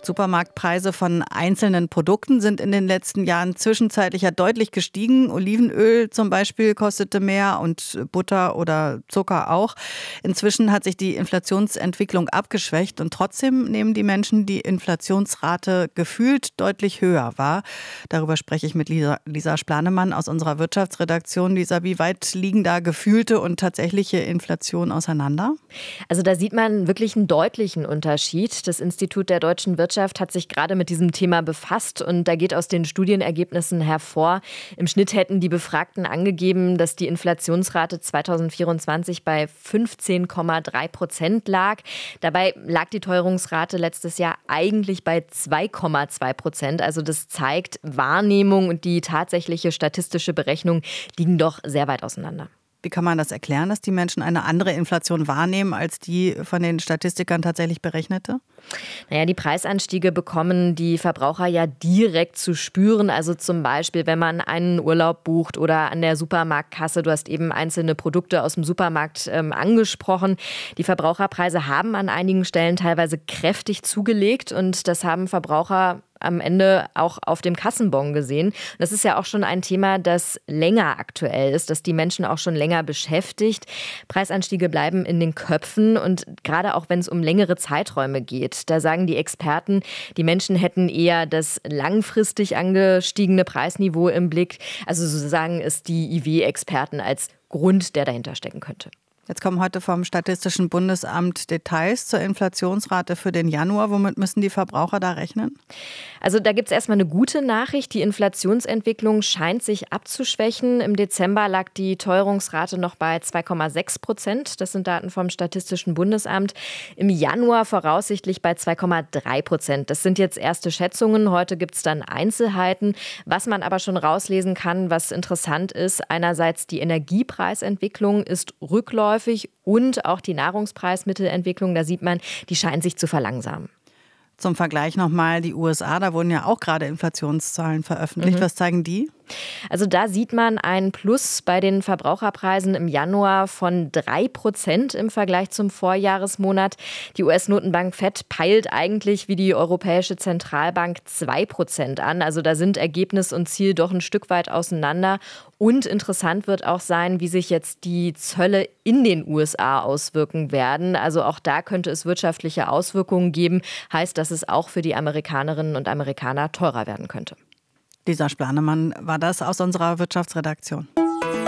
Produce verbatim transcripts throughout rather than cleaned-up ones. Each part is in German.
Supermarktpreise von einzelnen Produkten sind in den letzten Jahren zwischenzeitlich ja deutlich gestiegen. Olivenöl zum Beispiel kostete mehr und Butter oder Zucker auch. Inzwischen hat sich die Inflationsentwicklung abgeschwächt und trotzdem nehmen die Menschen die Inflationsrate gefühlt deutlich höher wahr. Darüber spreche ich mit Lisa, Lisa Splanemann aus unserer Wirtschaftsredaktion. Lisa, wie weit liegen da gefühlte und tatsächliche Inflation auseinander? Also da sieht man wirklich einen deutlichen Unterschied. Das Institut der deutschen Wirtschaft hat sich gerade mit diesem Thema befasst und da geht aus den Studienergebnissen hervor, im Schnitt hätten die Befragten angegeben, dass die Inflationsrate zweitausendvierundzwanzig bei fünfzehn Komma drei Prozent lag. Dabei lag die Teuerungsrate letztes Jahr eigentlich bei zwei Komma zwei Prozent. Also das zeigt, Wahrnehmung und die tatsächliche statistische Berechnung liegen doch sehr weit auseinander. Wie kann man das erklären, dass die Menschen eine andere Inflation wahrnehmen als die von den Statistikern tatsächlich berechnete? Naja, die Preisanstiege bekommen die Verbraucher ja direkt zu spüren. Also zum Beispiel, wenn man einen Urlaub bucht oder an der Supermarktkasse. Du hast eben einzelne Produkte aus dem Supermarkt ähm, angesprochen. Die Verbraucherpreise haben an einigen Stellen teilweise kräftig zugelegt und das haben Verbraucher am Ende auch auf dem Kassenbon gesehen. Das ist ja auch schon ein Thema, das länger aktuell ist, das die Menschen auch schon länger beschäftigt. Preisanstiege bleiben in den Köpfen und gerade auch wenn es um längere Zeiträume geht, da sagen die Experten, die Menschen hätten eher das langfristig angestiegene Preisniveau im Blick. Also so sagen es die I W-Experten als Grund, der dahinter stecken könnte. Jetzt kommen heute vom Statistischen Bundesamt Details zur Inflationsrate für den Januar. Womit müssen die Verbraucher da rechnen? Also da gibt es erstmal eine gute Nachricht. Die Inflationsentwicklung scheint sich abzuschwächen. Im Dezember lag die Teuerungsrate noch bei zwei Komma sechs Prozent. Das sind Daten vom Statistischen Bundesamt. Im Januar voraussichtlich bei zwei Komma drei Prozent. Das sind jetzt erste Schätzungen. Heute gibt es dann Einzelheiten. Was man aber schon rauslesen kann, was interessant ist, einerseits die Energiepreisentwicklung ist rückläufig. Und auch die Nahrungspreismittelentwicklung, da sieht man, die scheint sich zu verlangsamen. Zum Vergleich nochmal die U S A, da wurden ja auch gerade Inflationszahlen veröffentlicht. Mhm. Was zeigen die? Also da sieht man ein Plus bei den Verbraucherpreisen im Januar von drei Prozent im Vergleich zum Vorjahresmonat. Die U S-Notenbank Fed peilt eigentlich wie die Europäische Zentralbank zwei Prozent an. Also da sind Ergebnis und Ziel doch ein Stück weit auseinander. Und interessant wird auch sein, wie sich jetzt die Zölle in den U S A auswirken werden. Also auch da könnte es wirtschaftliche Auswirkungen geben. Heißt, dass es auch für die Amerikanerinnen und Amerikaner teurer werden könnte. Lisa Splanemann war das aus unserer Wirtschaftsredaktion.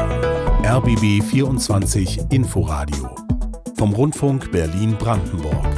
R B B vierundzwanzig Inforadio vom Rundfunk Berlin-Brandenburg.